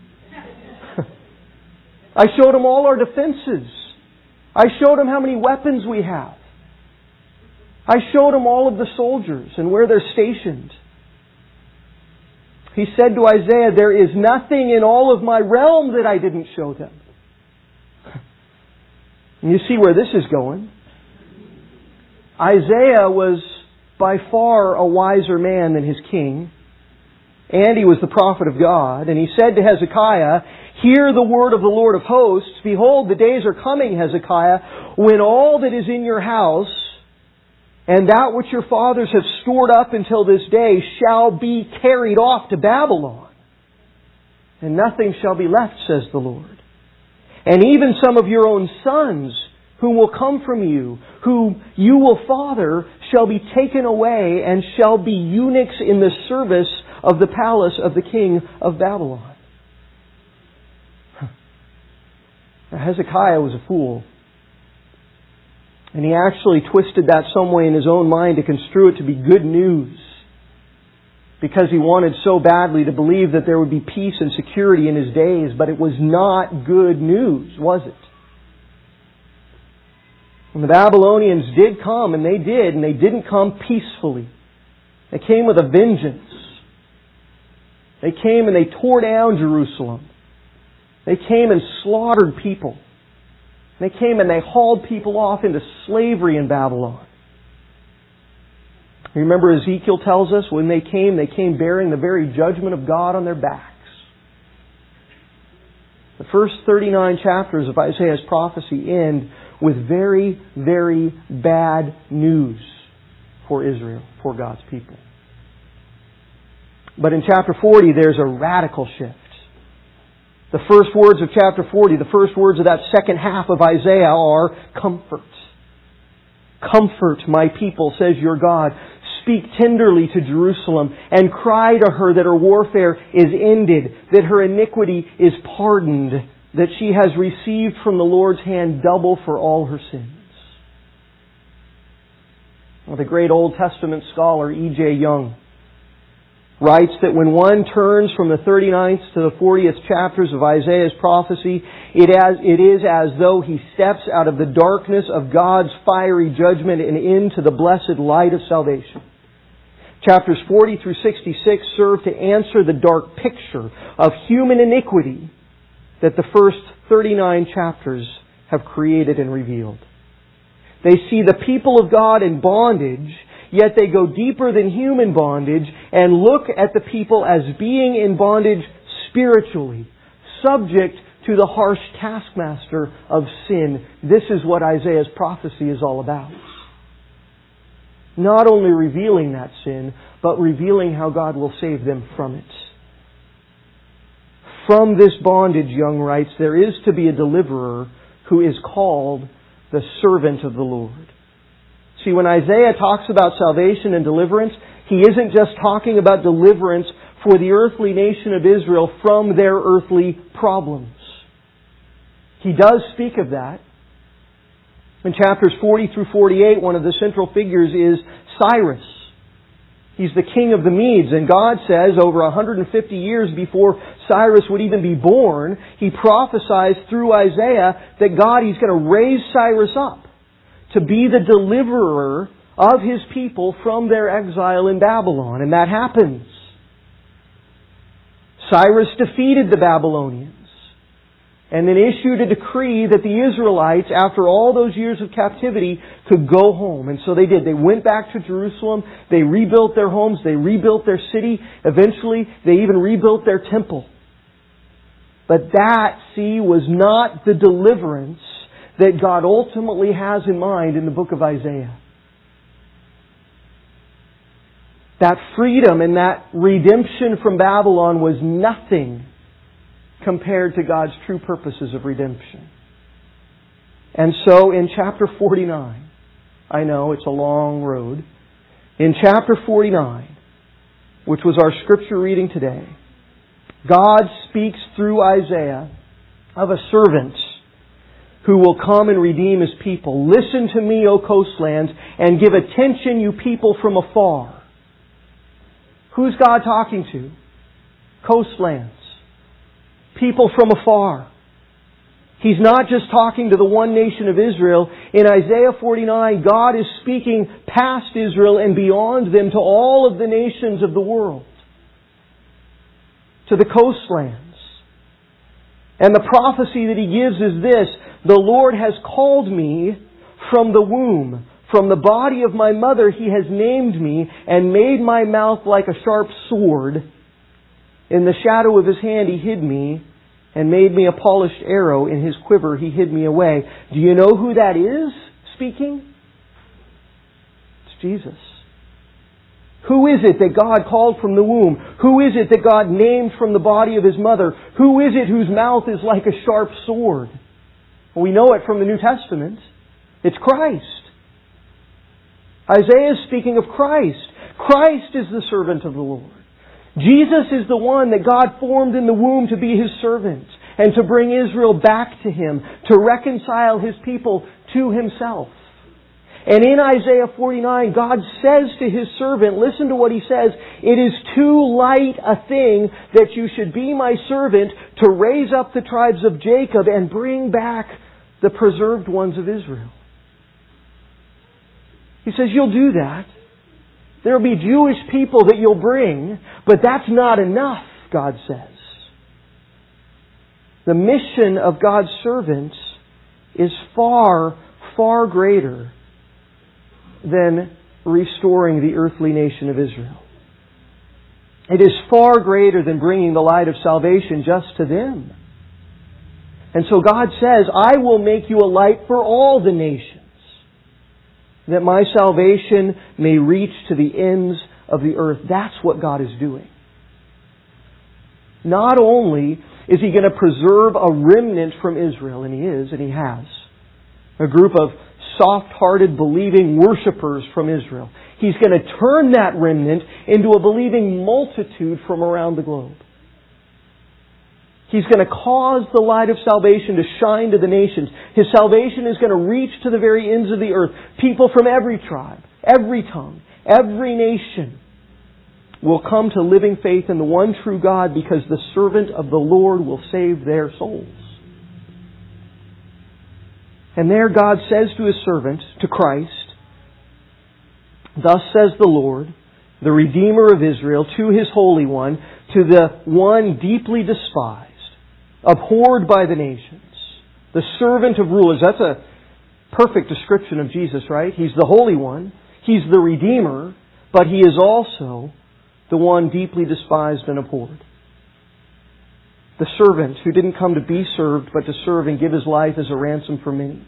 I showed him all our defenses. I showed him how many weapons we have. I showed him all of the soldiers and where they're stationed. He said to Isaiah, there is nothing in all of my realm that I didn't show them. And you see where this is going. Isaiah was by far a wiser man than his king. And he was the prophet of God. And he said to Hezekiah, hear the word of the Lord of hosts. Behold, the days are coming, Hezekiah, when all that is in your house and that which your fathers have stored up until this day shall be carried off to Babylon. And nothing shall be left, says the Lord. And even some of your own sons, who will come from you, whom you will father, shall be taken away and shall be eunuchs in the service of the palace of the king of Babylon. Now, Hezekiah was a fool. And he actually twisted that some way in his own mind to construe it to be good news. Because he wanted so badly to believe that there would be peace and security in his days. But it was not good news, was it? When the Babylonians did come, and they didn't come peacefully. They came with a vengeance. They came and they tore down Jerusalem. They came and slaughtered people. They came and they hauled people off into slavery in Babylon. Remember Ezekiel tells us when they came bearing the very judgment of God on their backs. The first 39 chapters of Isaiah's prophecy end with very, very bad news for Israel, for God's people. But in chapter 40 there's a radical shift. The first words of chapter 40, the first words of that second half of Isaiah are comfort. Comfort my people, says your God. Speak tenderly to Jerusalem and cry to her that her warfare is ended, that her iniquity is pardoned, that she has received from the Lord's hand double for all her sins. Well, the great Old Testament scholar E.J. Young writes that when one turns from the 39th to the 40th chapters of Isaiah's prophecy, it is as though he steps out of the darkness of God's fiery judgment and into the blessed light of salvation. Chapters 40 through 66 serve to answer the dark picture of human iniquity that the first 39 chapters have created and revealed. They see the people of God in bondage, yet they go deeper than human bondage and look at the people as being in bondage spiritually, subject to the harsh taskmaster of sin. This is what Isaiah's prophecy is all about. Not only revealing that sin, but revealing how God will save them from it. From this bondage, Young writes, there is to be a deliverer who is called the servant of the Lord. See, when Isaiah talks about salvation and deliverance, he isn't just talking about deliverance for the earthly nation of Israel from their earthly problems. He does speak of that. In chapters 40 through 48, one of the central figures is Cyrus. He's the king of the Medes, and God says over 150 years before Cyrus would even be born, He prophesies through Isaiah that He's going to raise Cyrus up to be the deliverer of His people from their exile in Babylon. And that happens. Cyrus defeated the Babylonians and then issued a decree that the Israelites, after all those years of captivity, could go home. And so they did. They went back to Jerusalem. They rebuilt their homes. They rebuilt their city. Eventually, they even rebuilt their temple. But that, was not the deliverance that God ultimately has in mind in the book of Isaiah. That freedom and that redemption from Babylon was nothing compared to God's true purposes of redemption. And so in chapter 49, I know it's a long road, in chapter 49, which was our scripture reading today, God speaks through Isaiah of a servant who will come and redeem His people. Listen to me, O coastlands, and give attention, you people from afar. Who's God talking to? Coastlands. People from afar. He's not just talking to the one nation of Israel. In Isaiah 49, God is speaking past Israel and beyond them to all of the nations of the world. To the coastlands. And the prophecy that He gives is this: the Lord has called me from the womb. From the body of my mother He has named me and made my mouth like a sharp sword. In the shadow of His hand He hid me and made me a polished arrow. In His quiver He hid me away. Do you know who that is speaking? It's Jesus. Who is it that God called from the womb? Who is it that God named from the body of His mother? Who is it whose mouth is like a sharp sword? Well, we know it from the New Testament. It's Christ. Isaiah is speaking of Christ. Christ is the servant of the Lord. Jesus is the one that God formed in the womb to be His servant and to bring Israel back to Him, to reconcile His people to Himself. And in Isaiah 49, God says to His servant, listen to what He says, it is too light a thing that you should be my servant to raise up the tribes of Jacob and bring back the preserved ones of Israel. He says, you'll do that. There will be Jewish people that you'll bring, but that's not enough, God says. The mission of God's servants is far, far greater than restoring the earthly nation of Israel. It is far greater than bringing the light of salvation just to them. And so God says, I will make you a light for all the nations, that my salvation may reach to the ends of the earth. That's what God is doing. Not only Is He going to preserve a remnant from Israel? And He is, and He has. A group of soft-hearted, believing worshipers from Israel. He's going to turn that remnant into a believing multitude from around the globe. He's going to cause the light of salvation to shine to the nations. His salvation is going to reach to the very ends of the earth. People from every tribe, every tongue, every nation will come to living faith in the one true God, because the servant of the Lord will save their souls. And there God says to His servant, to Christ, "Thus says the Lord, the Redeemer of Israel, to His Holy One, to the one deeply despised, abhorred by the nations, the servant of rulers." That's a perfect description of Jesus, right? He's the Holy One. He's the Redeemer, but He is also the one deeply despised and abhorred. The servant who didn't come to be served, but to serve and give His life as a ransom for many.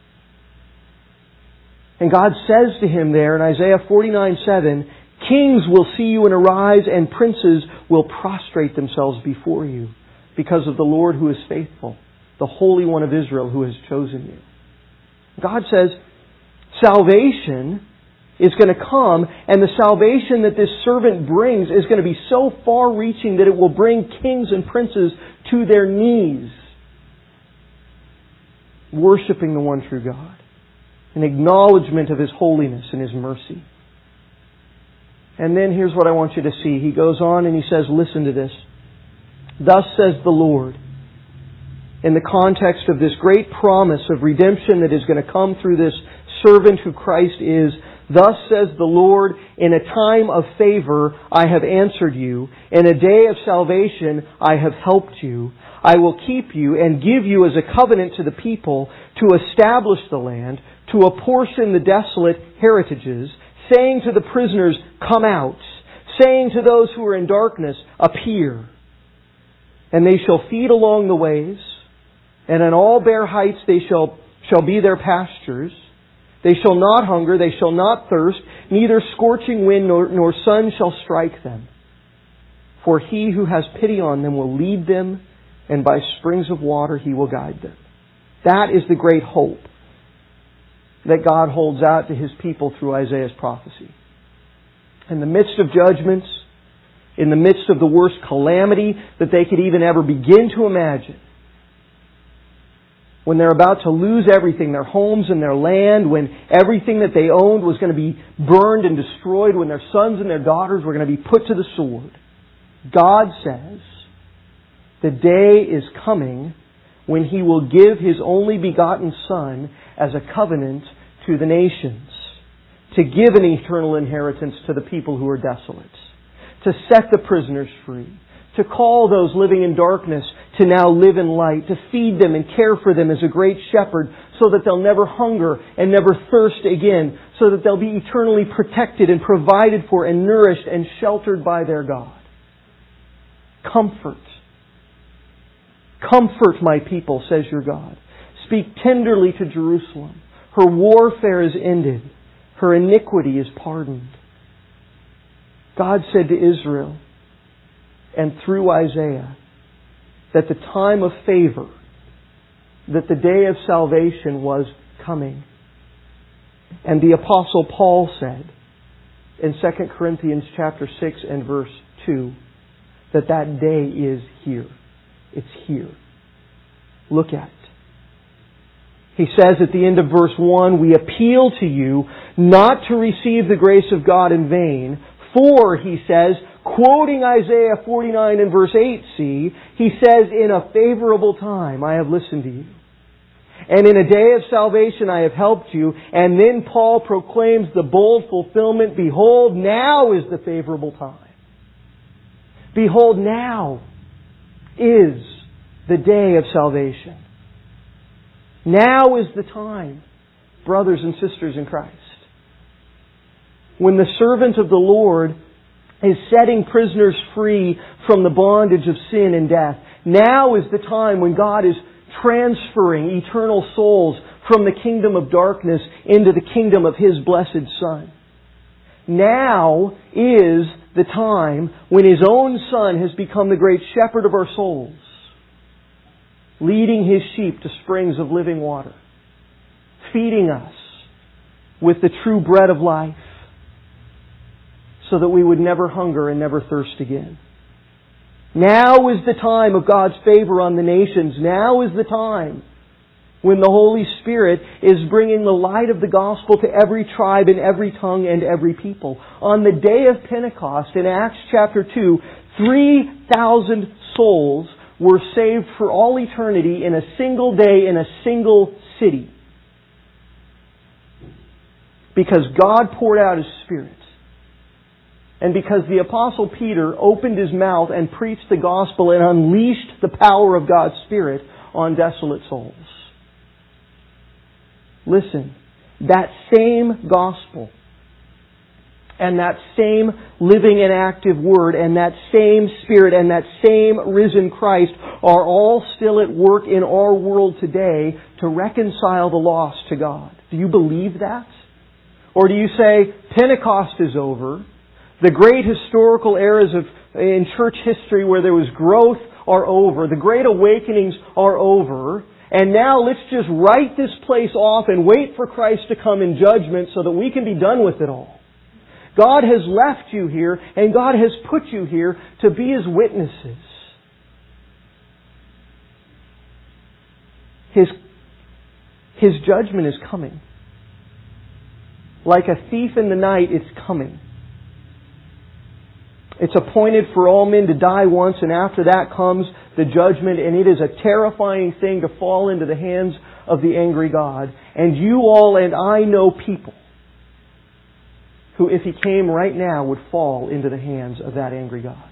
And God says to Him there in Isaiah 49:7, "Kings will see you and arise, and princes will prostrate themselves before you, because of the Lord who is faithful, the Holy One of Israel who has chosen you." God says salvation is going to come, and the salvation that this servant brings is going to be so far-reaching that it will bring kings and princes to their knees, worshiping the one true God, an acknowledgement of His holiness and His mercy. And then here's what I want you to see. He goes on and he says, listen to this. "Thus says the Lord," in the context of this great promise of redemption that is going to come through this servant who Christ is. "Thus says the Lord, in a time of favor I have answered you. In a day of salvation I have helped you. I will keep you and give you as a covenant to the people, to establish the land, to apportion the desolate heritages, saying to the prisoners, 'Come out,' saying to those who are in darkness, 'Appear.' And they shall feed along the ways, and on all bare heights they shall be their pastures. They shall not hunger, they shall not thirst, neither scorching wind nor sun shall strike them. For He who has pity on them will lead them, and by springs of water He will guide them." That is the great hope that God holds out to His people through Isaiah's prophecy. In the midst of judgments, in the midst of the worst calamity that they could even ever begin to imagine, when they're about to lose everything, their homes and their land, when everything that they owned was going to be burned and destroyed, when their sons and their daughters were going to be put to the sword, God says, the day is coming when He will give His only begotten Son as a covenant to the nations, to give an eternal inheritance to the people who are desolate, to set the prisoners free, to call those living in darkness to now live in light, to feed them and care for them as a great shepherd, so that they'll never hunger and never thirst again, so that they'll be eternally protected and provided for and nourished and sheltered by their God. Comfort. Comfort my people, says your God. Speak tenderly to Jerusalem. Her warfare is ended. Her iniquity is pardoned. God said to Israel, and through Isaiah, that the time of favor, that the day of salvation was coming. And the Apostle Paul said in 2 Corinthians chapter 6 and verse 2 that that day is here. It's here. Look at it. He says at the end of verse 1, "We appeal to you not to receive the grace of God in vain, for," he says, quoting Isaiah 49 and verse 8c, he says, "In a favorable time I have listened to you. And in a day of salvation I have helped you." And then Paul proclaims the bold fulfillment, "Behold, now is the favorable time." Behold, now is the day of salvation. Now is the time, brothers and sisters in Christ, when the servant of the Lord is setting prisoners free from the bondage of sin and death. Now is the time when God is transferring eternal souls from the kingdom of darkness into the kingdom of His blessed Son. Now is the time when His own Son has become the great shepherd of our souls. leading His sheep to springs of living water, feeding us with the true bread of life, so that we would never hunger and never thirst again. Now is the time of God's favor on the nations. Now is the time when the Holy Spirit is bringing the light of the gospel to every tribe and every tongue and every people. On the day of Pentecost, in Acts chapter 2, 3,000 souls were saved for all eternity in a single day in a single city. Because God poured out His Spirit. And because the Apostle Peter opened his mouth and preached the gospel and unleashed the power of God's Spirit on desolate souls. Listen, that same gospel and that same living and active Word and that same Spirit and that same risen Christ are all still at work in our world today to reconcile the lost to God. Do you believe that? Or do you say, Pentecost is over, the great historical eras in church history where there was growth are over, the great awakenings are over, and now let's just write this place off and wait for Christ to come in judgment so that we can be done with it all. God has left you here, and God has put you here to be His witnesses. His judgment is coming. Like a thief in the night, it's coming. It's appointed for all men to die once, and after that comes the judgment, and it is a terrifying thing to fall into the hands of the angry God. And you all and I know people who, if He came right now, would fall into the hands of that angry God.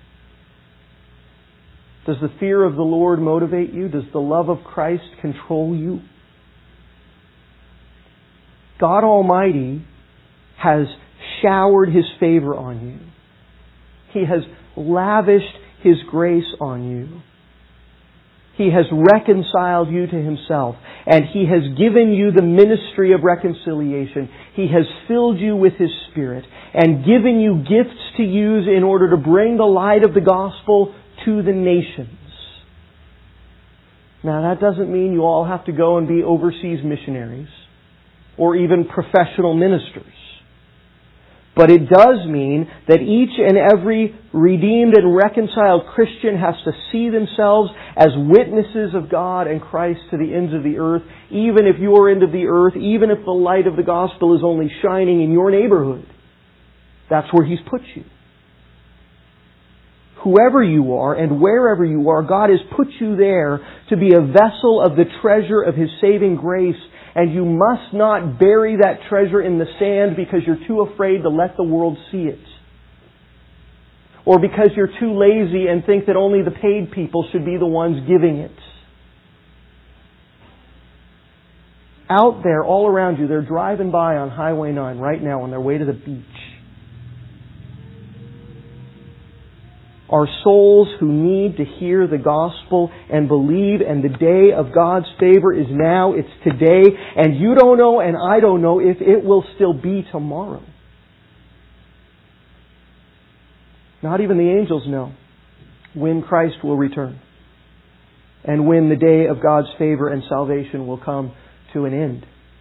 Does the fear of the Lord motivate you? Does the love of Christ control you? God Almighty has showered His favor on you. He has lavished His grace on you. He has reconciled you to Himself. And He has given you the ministry of reconciliation. He has filled you with His Spirit and given you gifts to use in order to bring the light of the gospel to the nations. Now, that doesn't mean you all have to go and be overseas missionaries or even professional ministers. But it does mean that each and every redeemed and reconciled Christian has to see themselves as witnesses of God and Christ to the ends of the earth, even if your end of the earth, even if the light of the gospel is only shining in your neighborhood. That's where He's put you. Whoever you are and wherever you are, God has put you there to be a vessel of the treasure of His saving grace. And you must not bury that treasure in the sand because you're too afraid to let the world see it. Or because you're too lazy and think that only the paid people should be the ones giving it. Out there, all around you, they're driving by on Highway 9 right now on their way to the beach. Are souls who need to hear the gospel and believe, and the day of God's favor is now, it's today, and you don't know and I don't know if it will still be tomorrow. Not even the angels know when Christ will return and when the day of God's favor and salvation will come to an end.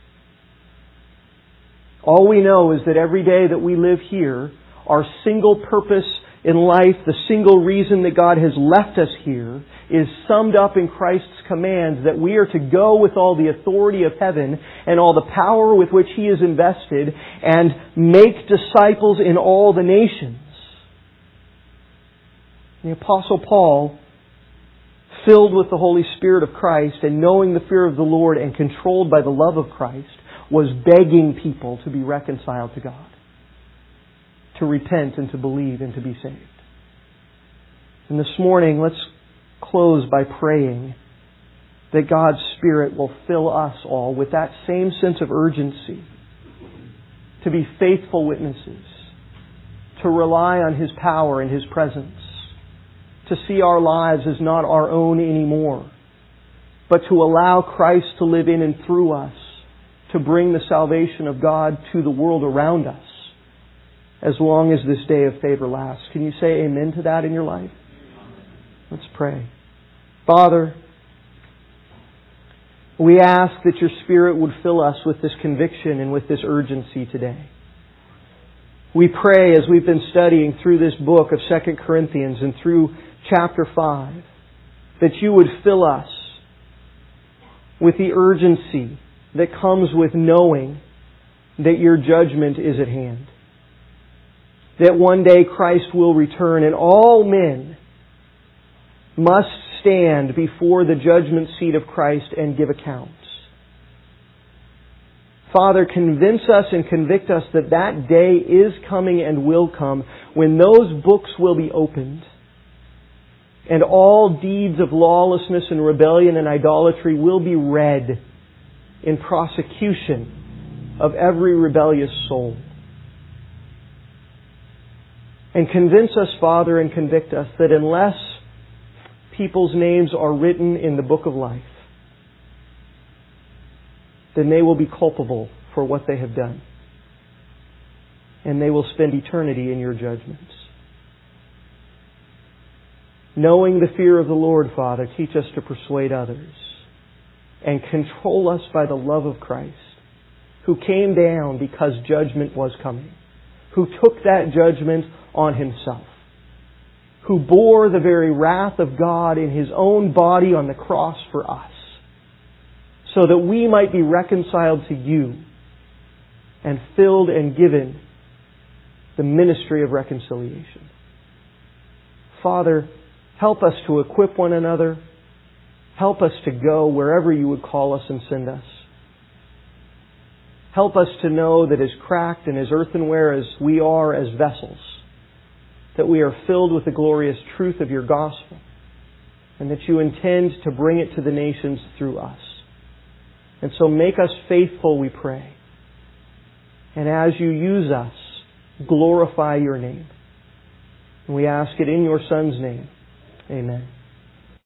All we know is that every day that we live here, our single purpose in life, the single reason that God has left us here, is summed up in Christ's commands that we are to go with all the authority of heaven and all the power with which He is invested and make disciples in all the nations. The Apostle Paul, filled with the Holy Spirit of Christ and knowing the fear of the Lord and controlled by the love of Christ, was begging people to be reconciled to God, to repent and to believe and to be saved. And this morning, let's close by praying that God's Spirit will fill us all with that same sense of urgency to be faithful witnesses, to rely on His power and His presence, to see our lives as not our own anymore, but to allow Christ to live in and through us, to bring the salvation of God to the world around us, as long as this day of favor lasts. Can you say amen to that in your life? Let's pray. Father, We ask that your Spirit would fill us with this conviction and with this urgency today. We pray as we've been studying through this book of 2 Corinthians and through chapter 5, that you would fill us with the urgency that comes with knowing that your judgment is at hand. That one day Christ will return and all men must stand before the judgment seat of Christ and give accounts. Father, convince us and convict us that that day is coming and will come when those books will be opened and all deeds of lawlessness and rebellion and idolatry will be read in prosecution of every rebellious soul. And convince us, Father, and convict us that unless people's names are written in the book of life, then they will be culpable for what they have done. And they will spend eternity in your judgments. Knowing the fear of the Lord, Father, teach us to persuade others and control us by the love of Christ, who came down because judgment was coming, who took that judgment on Himself, who bore the very wrath of God in His own body on the cross for us, so that we might be reconciled to you and filled and given the ministry of reconciliation. Father, help us to equip one another. Help us to go wherever you would call us and send us. Help us to know that as cracked and as earthenware as we are as vessels, that we are filled with the glorious truth of your gospel, and that you intend to bring it to the nations through us. And so make us faithful, we pray. And as you use us, glorify your name. And we ask it in your Son's name. Amen.